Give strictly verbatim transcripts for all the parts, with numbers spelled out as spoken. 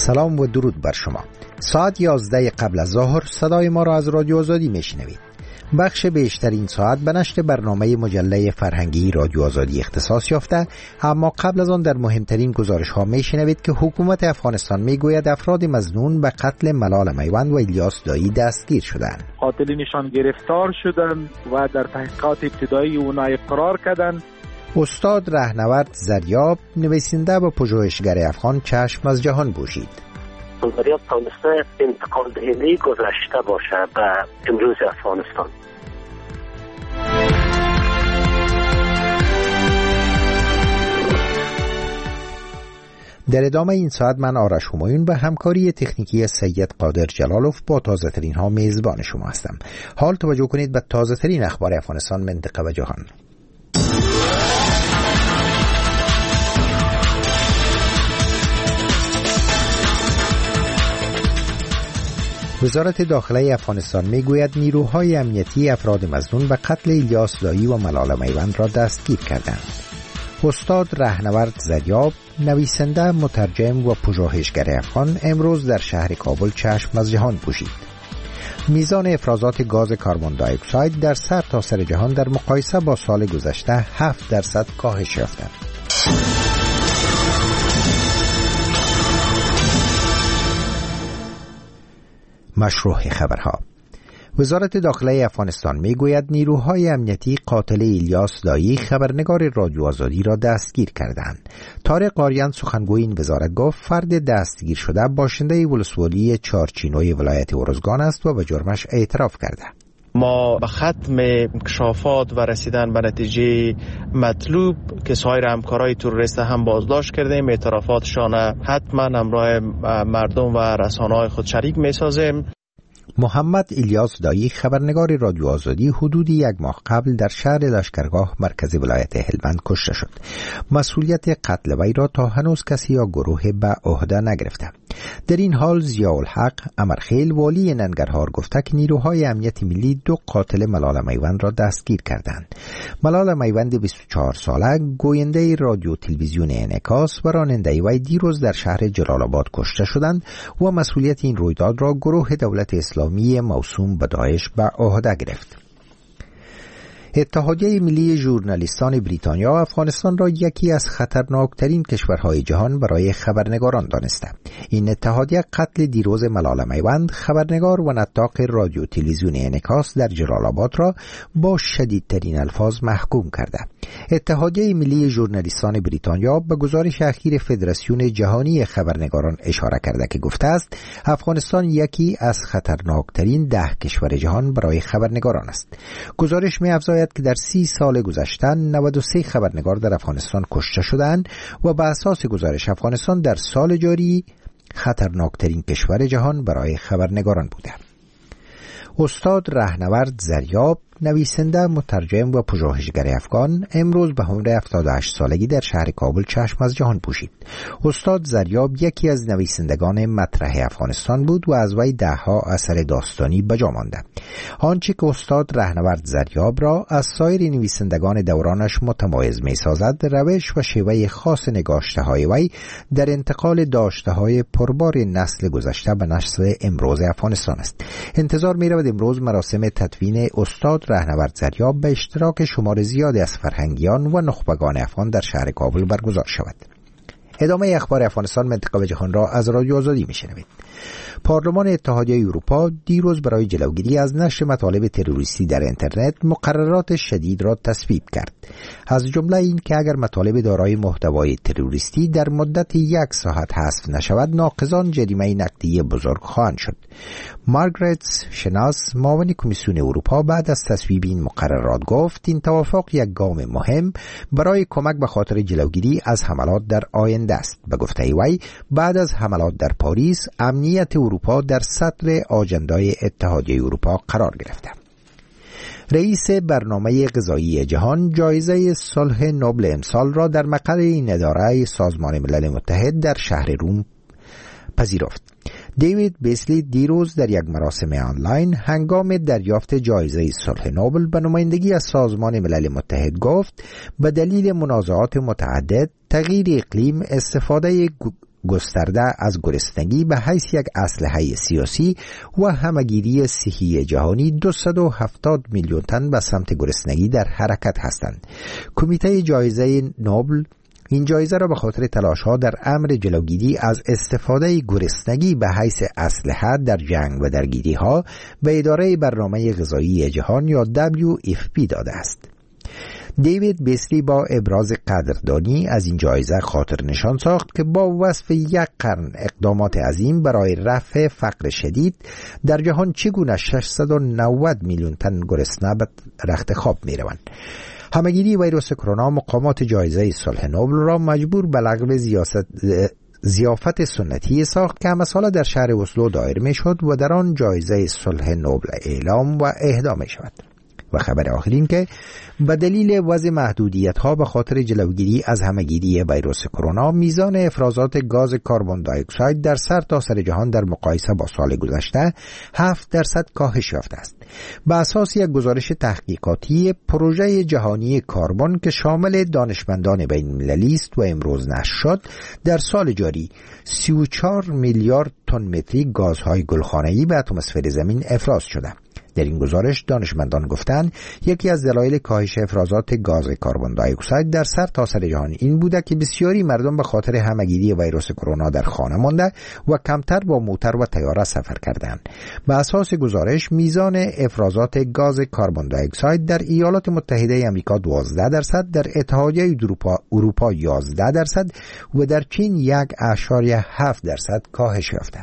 سلام و درود بر شما. ساعت یازده قبل از ظهر صدای ما را از رادیو آزادی میشنوید. بخش بیشتر این ساعت به نشر برنامه مجله فرهنگی رادیو آزادی اختصاص یافته، اما قبل از آن در مهمترین گزارش ها میشنوید که حکومت افغانستان میگوید افراد مظنون به قتل ملال میوند و الیاس دایی دستگیر شدند. قاتلینشان گرفتار شدند و در تحقیقات ابتدایی اونا اقرار کردند. استاد رهنورد زریاب، نویسنده و پژوهشگر افغان، چشم از جهان پوشید. زریاب تانسته انتقال دهنده گذشته باشه به امروز افغانستان. در ادامه این ساعت من آرش همایون به همکاری تکنیکی سید قادر جلالوف با تازه ترین ها میزبان شما هستم. حال توجه کنید به تازه ترین اخبار افغانستان، منطقه و جهان. وزارت داخله افغانستان میگوید نیروهای امنیتی افراد مظنون به قتل الیاس دایی و ملال میوند را دستگیر کردند. استاد رهنورد زریاب، نویسنده، مترجم و پژوهشگر افغان، امروز در شهر کابل چشم از جهان پوشید. میزان افرازات گاز کربن دی اکساید در سر تا سر جهان در مقایسه با سال گذشته هفت درصد کاهش یافته. مشروع خبرها. وزارت داخله افغانستان میگوید نیروهای امنیتی قاتل الیاس دایی خبرنگار رادیو آزادی را دستگیر کردند. طارق قاریان سخنگوی این وزارت گفت فرد دستگیر شده باشنده ولسوالی چارچینوی ولایت ارزگان است و به جرمش اعتراف کرده. ما به ختم انکشافات و رسیدن به نتیجه مطلوب که سایر همکارای تروریست هم بازداشت کردیم، اعترافاتشان حتما همراه مردم و رسانه‌های خود شریک می‌سازیم. محمد الیاس دایی خبرنگار رادیو آزادی حدود یک ماه قبل در شهر لشکرگاه مرکز ولایت هلمند کشته شد. مسئولیت قتل وی را تا هنوز کسی یا گروه به عهده نگرفته. در این حال ضیاءالحق امرخیل والی ننگرهار گفته که نیروهای امنیت ملی دو قاتل ملال میوند را دستگیر کردند. ملال میوند بیست و چهار ساله گوینده رادیو تلویزیون انعکاس و راننده وی دیروز در شهر جلال آباد کشته شدند و مسئولیت این رویداد را گروه دولت اسلامی موسوم به داعش به عهده گرفت. اتحادیه ملی ژورنالیستان بریتانیا افغانستان را یکی از خطرناکترین کشورهای جهان برای خبرنگاران دانسته. این اتحادیه قتل دیروز ملال میوند، خبرنگار و نطاق رادیو تلویزیون انعکاس در جلال آباد را با شدیدترین الفاظ محکوم کرده. اتحادیه ملی ژورنالیستان بریتانیا به گزارش اخیر فدراسیون جهانی خبرنگاران اشاره کرده که گفته است افغانستان یکی از خطرناکترین ده کشور جهان برای خبرنگاران است. گزارش می‌افزاید که در سی سال گذشته نود و سه خبرنگار در افغانستان کشته شدند و به اساس گزارش افغانستان در سال جاری خطرناکترین کشور جهان برای خبرنگاران بوده. استاد رهنورد زریاب، نویسنده، مترجم و پژوهشگر افغان، امروز به عمر هفتاد و هشت سالگی در شهر کابل چشم از جهان پوشید. استاد زریاب یکی از نویسندگان مطرح افغانستان بود و از وی دهها اثر داستانی به جا مانده. آنچه که استاد رهنورد زریاب را از سایر نویسندگان دورانش متمایز می‌سازد روش و شیوه خاص نگاشته‌های وی در انتقال داشته‌های پربار نسل گذشته به نسل امروز افغانستان است. انتظار می‌رود امروز مراسم تدفین استاد رهنورد زریاب به اشتراک شمار زیادی از فرهنگیان و نخبگان افغان در شهر کابل برگزار شود. ادامه اخبار افغانستان، منطقه و جهان را از رادیو آزادی میشنوید. پارلمان اتحادیه اروپا دیروز برای جلوگیری از نشر مطالب تروریستی در اینترنت مقررات شدید را تصویب کرد. از جمله این که اگر مطالب دارای محتوای تروریستی در مدت یک ساعت حذف نشود، ناقضان جریمه نقدی بزرگ خواهند شد. مارگرت شناس، معاون کمیسیون اروپا، بعد از تصویب این مقررات گفت این توافق یک گام مهم برای کمک به خاطر جلوگیری از حملات در آینده است. به گفته وی بعد از حملات در پاریس امنیت اروپا در صدر آجندای اتحادیه اروپا قرار گرفته. رئیس برنامه غذایی جهان جایزه صلح نوبل امسال را در مقر این اداره سازمان ملل متحد در شهر روم پذیرفت. دیوید بیسلی دیروز در یک مراسم آنلاین هنگام دریافت جایزه صلح نوبل به نمایندگی از سازمان ملل متحد گفت به دلیل منازعات متعدد، تغییر اقلیم، استفاده گسترده از گرسنگی به حیث یک اسلحه سیاسی و همگیری صحی جهانی دویست و هفتاد میلیون تن به سمت گرسنگی در حرکت هستند. کمیته جایزه نوبل این جایزه را به خاطر تلاش‌ها در امر جلوگیری از استفاده گرسنگی به حیث اسلحه در جنگ و درگیری‌ها به اداره برنامه غذایی جهان یا دبلیو اف پی داده است. دیوید بیسلی با ابراز قدردانی از این جایزه خاطر نشان ساخت که با وصف یک قرن اقدامات عظیم برای رفع فقر شدید در جهان چگونه ششصد و نود میلیون تن گرسنه به رخت خواب می‌روند. همگیری ویروس کرونا مقامات جایزه صلح نوبل را مجبور به لغو ضیافت سنتی ساخت که همه ساله در شهر اسلو دایر می شد و در آن جایزه صلح نوبل اعلام و اهدا می شود. و خبر آخرین که به دلیل وضع محدودیت ها به خاطر جلوگیری از همگیری ویروس کرونا میزان افرازات گاز کربن دی اکساید در سرتاسر جهان در مقایسه با سال گذشته هفت درصد کاهش یافته است. به اساس یک گزارش تحقیقاتی پروژه جهانی کربن که شامل دانشمندان بین المللی است و امروز نشر شد، در سال جاری سی و چهار میلیارد تن متری گازهای گلخانه‌ای به اتمسفر زمین افراز شده. در این گزارش دانشمندان گفتند یکی از دلایل کاهش افرازات گاز کربن دی اکساید در سرتاسر جهان این بوده که بسیاری مردم به خاطر همگیری ویروس کرونا در خانه مانده و کمتر با موتر و طیاره سفر کردند. به اساس گزارش میزان افرازات گاز کربن دی اکساید در ایالات متحده آمریکا دوازده درصد، در اتحادیه اروپا اروپا یازده درصد و در چین یک ممیز هفت درصد کاهش یافته.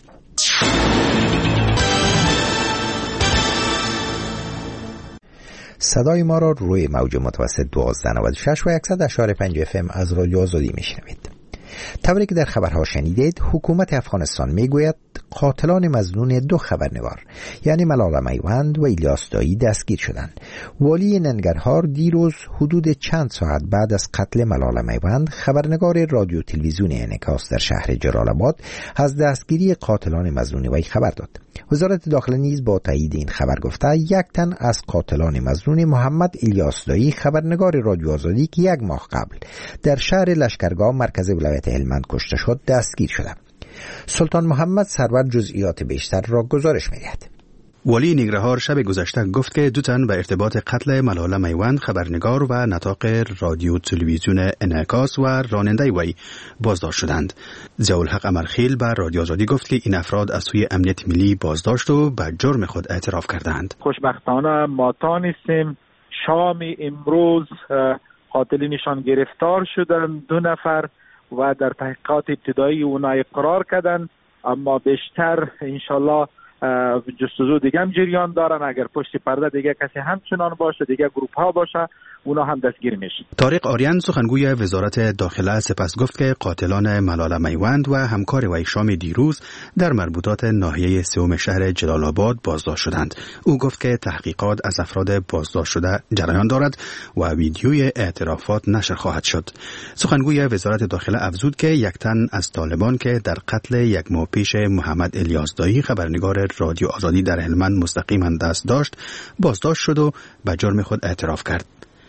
صدای ما را روی موج متوسط دوازده نود و شش و صد و یک و پنج اف ام از رادیو آزادی میشنوید. طوری که در خبرها شنیدید، حکومت افغانستان میگوید قاتلان مظنون دو خبرنگار یعنی ملاله میوند و الیاس دایی دستگیر شدند. والی ننگرهار دیروز حدود چند ساعت بعد از قتل ملاله میوند، خبرنگار رادیو تلویزیون انعکاس در شهر جلال آباد از دستگیری قاتلان مظنون وی خبر داد. وزارت داخله نیز با تایید این خبر گفته یک تن از قاتلان مظنون محمد الیاس دایی خبرنگار رادیو آزادی که یک ماه قبل در شهر لشکرگاه مرکز ولایت هلمند کشته شد دستگیر شده. سلطان محمد سرور جزئیات بیشتر را گزارش می‌دهد. والی ننگرهار شب گذشته گفت که دو تن به ارتباط قتل ملاله میوند خبرنگار و نطاق رادیو تلویزیون انعکاس و راننده وی بازداشت شدند. ضیاءالحق امرخیل به رادیو آزادی گفت که این افراد از سوی امنیت ملی بازداشت و به جرم خود اعتراف کردند. خوشبختانه ما تانستیم شام امروز قاتلینشان گرفتار شدند، دو نفر، و در تحقیقات ابتدایی اونا اقرار کردن، اما بیشتر انشالله جستجو دیگه هم جریان دارن. اگر پشت پرده دیگه کسی همچنان باشه، دیگه گروپ ها باشه، اونا هم دستگیر میشن. طارق آریان سخنگوی وزارت داخله سپس گفت که قاتلان ملاله میوند و همکار وی شام دیروز در مربوطات ناحیه سوم شهر جلال آباد بازداشت شدند. او گفت که تحقیقات از افراد بازداشت شده جریان دارد و ویدیوی اعترافات نشر خواهد شد. سخنگوی وزارت داخله افزود که یک تن از طالبان که در قتل یک ماه پیش محمد الیاس دایی خبرنگار رادیو آزادی در هلمند مستقیما دست داشت بازداشت شد و به جرم خود اعتراف کرد.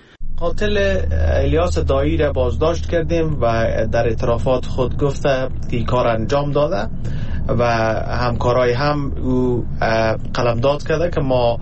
قاتل الیاس دایی را بازداشت کردیم و در اعترافات خود گفته که کار انجام داده و همکارای هم او قلمداد کرده که ما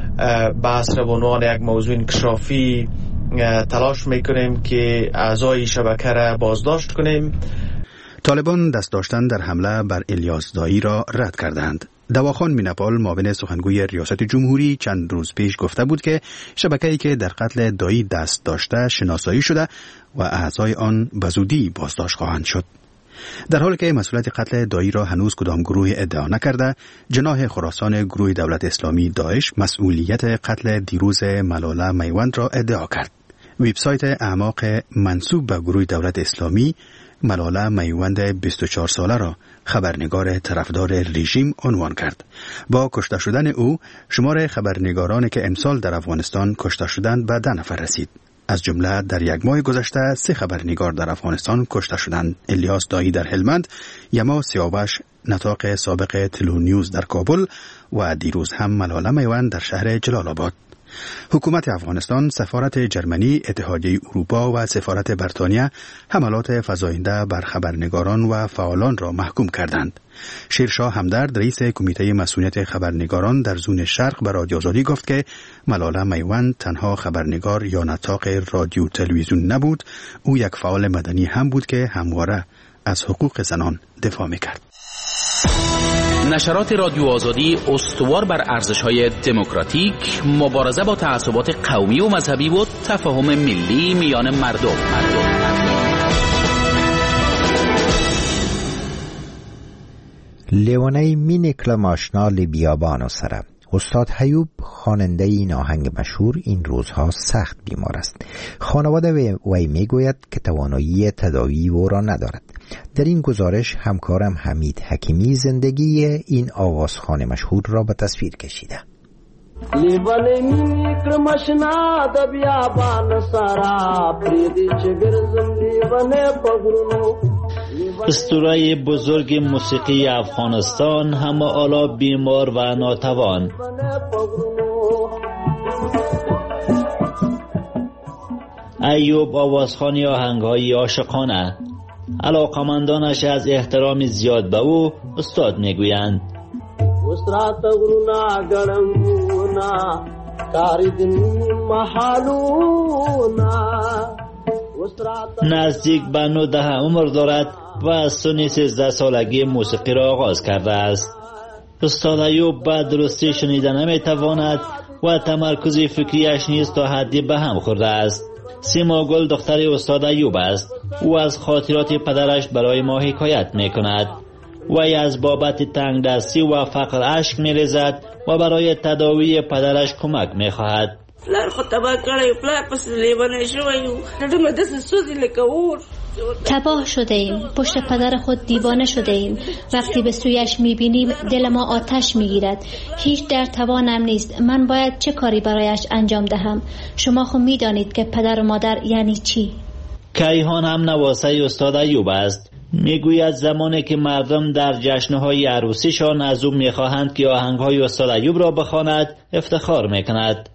بحث را به عنوان یک موضوع انکشافی تلاش میکنیم که اعضای شبکه را بازداشت کنیم. طالبان دست داشتن در حمله بر الیاس دایی را رد کردند. دواخان مینپال معاون سخنگوی ریاست جمهوری چند روز پیش گفته بود که شبکه‌ای که در قتل دایی دست داشته شناسایی شده و اعضای آن به زودی بازداشت خواهند شد. در حالی که مسئولیت قتل دایی را هنوز کدام گروه ادعا نکرده، جناح خراسان گروه دولت اسلامی داعش مسئولیت قتل دیروز ملاله میوند را ادعا کرد. وبسایت اعماق منسوب به گروه دولت اسلامی ملاله میوند بیست و چهار ساله را خبرنگار طرفدار رژیم عنوان کرد. با کشته شدن او شمار خبرنگارانی که امسال در افغانستان کشته شدند به ده نفر رسید. از جمله در یک ماه گذشته سه خبرنگار در افغانستان کشته شدند: الیاس دایی در هلمند، یما سیاوش نطاق سابق تلو نیوز در کابل و دیروز هم ملاله میوند در شهر جلال آباد. حکومت افغانستان، سفارت جرمنی، اتحادیه اروپا و سفارت بریتانیا حملات فزاینده بر خبرنگاران و فعالان را محکوم کردند. شیرشاه همدرد، رئیس کمیته مسئولیت خبرنگاران در زون شرق، به رادیو آزادی گفت که ملاله میوند تنها خبرنگار یا نطاق رادیو تلویزیون نبود، او یک فعال مدنی هم بود که همواره از حقوق زنان دفاع میکرد. نشرات رادیو آزادی استوار بر ارزش‌های دموکراتیک، مبارزه با تعصبات قومی و مذهبی و تفاهم ملی میان مردم. لیوانه مینکل ماشنا لیبیابان و سره. استاد حیوب، خواننده این آهنگ مشهور، این روزها سخت بیمار است. خانواده وی میگوید که توانایی تداوی او را ندارد. در این گزارش همکارم حمید حکیمی زندگی این آوازخوان مشهور را به تصویر کشیده. لیوانه مینکل ماشنا د بیابان سره، پریدی چې ګرځم لیوانه پغرونو. اسطوره بزرگ موسیقی افغانستان، همه حالا بیمار و ناتوان. ایوب آوازخوانی آهنگ‌های عاشقانه. علاقمندانش از احترام زیاد به او استاد میگویند. نزدیک به نوده عمر دارد و از سن سیزده سالگی موسیقی را آغاز کرده است. استاد ایوب به درستی شنیده نمیتواند و تمرکز فکریش نیز تا حدی به هم خورده است. سیما گل دختر استاد ایوب است. او از خاطرات پدرش برای ما حکایت میکند. وی از بابت تنگ دستی و فقر اشک میریزد و برای تداوی پدرش کمک میخواهد. پلار خود تباه کردی، پلار پس لیوانه شویو، هرم دست سوزی لکور. تباه شده ایم، پشت پدر خود دیوانه شده ایم. وقتی به سویش میبینیم دل ما آتش میگیرد. هیچ در توانم نیست. من باید چه کاری برایش انجام دهم؟ شما خود میدانید که پدر و مادر یعنی چی. کیهان هم نواسه استاد ایوب است. میگوید زمانی که مردم در جشنهای عروسیشان از او میخواهند که آهنگهای استاد ایوب را بخواند، افتخار میکند.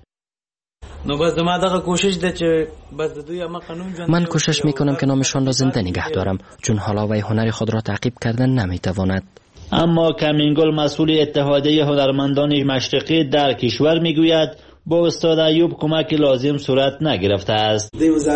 من کوشش میکنم که نامشان را زنده نگه دارم، چون حالا وی هنر خود را تعقیب کردن نمیتواند. اما کمینگل، مسئول اتحادیه هنرمندان مشرقی در کشور، میگوید با استاد ایوب کمک لازم صورت نگرفته است.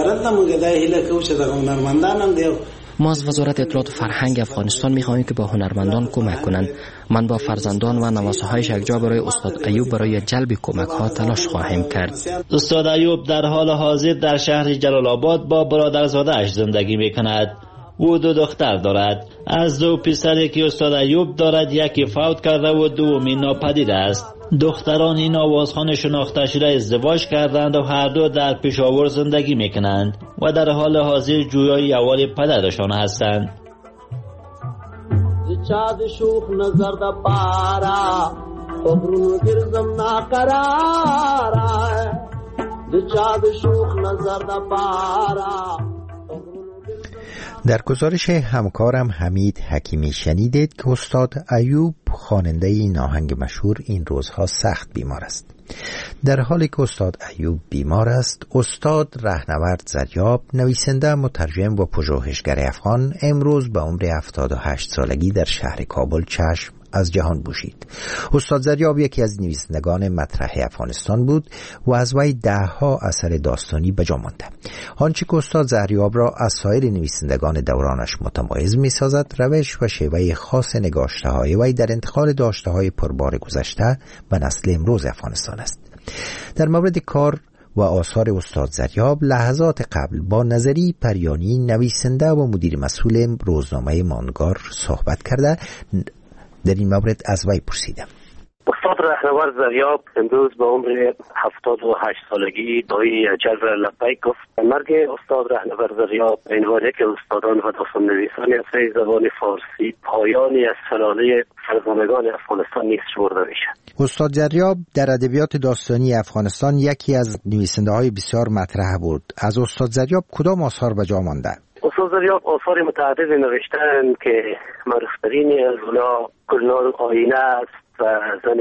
ما از وزارت اطلاعات و فرهنگ افغانستان می‌خواهیم که با هنرمندان کمک کنند. من با فرزندان و نواسه‌هایش یکجا برای استاد ایوب برای جلب کمک‌ها تلاش خواهیم کرد. استاد ایوب در حال حاضر در شهر جلال آباد با برادرزاده‌اش زندگی می‌کند. او دو دختر دارد. از دو پسری که استاد ایوب دارد، یکی فوت کرده و دومی ناپدید است. دختران این آوازخوان شناخته شده ازدواج کردند و هر دو در پشاور زندگی میکنند و در حال حاضر جویای اول پدرشان هستند. چاد شوخ نظر دا پارا خبرونو گرزم ناقرارا چاد شوخ نظر دا پارا. در گزارش همکارم حمید حکیمی شنیدید که استاد ایوب، خواننده این آهنگ مشهور، این روزها سخت بیمار است. در حالی که استاد ایوب بیمار است، استاد رهنورد زریاب، نویسنده، مترجم و پژوهشگر افغان، امروز به عمر هفتاد و هشت سالگی در شهر کابل چشم از جهان بوشید. استاد زریاب یکی از نویسندگان مطرح افغانستان بود و از وی دهها اثر داستانی به جا مانده. آنچه که استاد زریاب را از سایر نویسندگان دورانش متمایز می‌سازد، روش و شیوه خاص نگاشته‌های وی در انتقال داشته‌های پربار گذشته و نسل امروز افغانستان است. در مورد کار و آثار استاد زریاب لحظات قبل با نظری پریانی، نویسنده و مدیر مسئول روزنامه ماندگار، صحبت کرده. در این مورد از وی پرسیدم. استاد رهنورد زریاب امروز به عمر هفتاد و هشت سالگی دایی اجل لبیک گفت. مرگ استاد رهنورد زریاب به عنوان یکی از استادان و داستان نویسان اثر زبان فارسی پایانی از سلاله فرزانگان افغانستان نیست شمرده میشه. استاد زریاب در ادبیات داستانی افغانستان یکی از نویسنده های بسیار مطرح بود. از استاد زریاب کدام آثار به جا مانده؟ استاد زریاب آثار متعددی نوشتن که معروفترین از اونا گلنار آینه است و زن